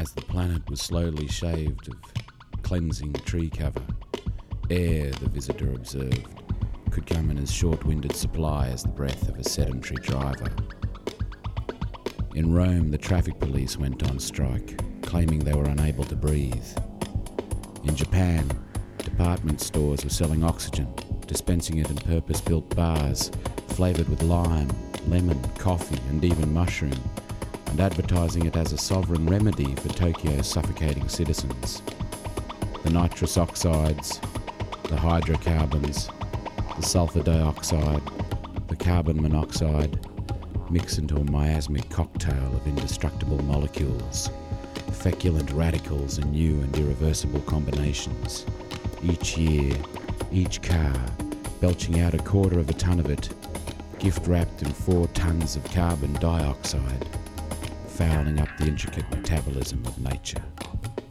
as the planet was slowly shaved of cleansing tree cover. Air, the visitor observed, could come in as short-winded supply as the breath of a sedentary driver. In Rome, the traffic police went on strike, claiming they were unable to breathe. In Japan, department stores were selling oxygen, dispensing it in purpose-built bars, flavoured with lime, lemon, coffee and even mushroom, and advertising it as a sovereign remedy for Tokyo's suffocating citizens. The nitrous oxides, the hydrocarbons, the sulfur dioxide, the carbon monoxide mix into a miasmic cocktail of indestructible molecules, feculent radicals and new and irreversible combinations. Each year, each car, belching out 1/4 ton of it, gift-wrapped in 4 tons of carbon dioxide, fouling up the intricate metabolism of nature.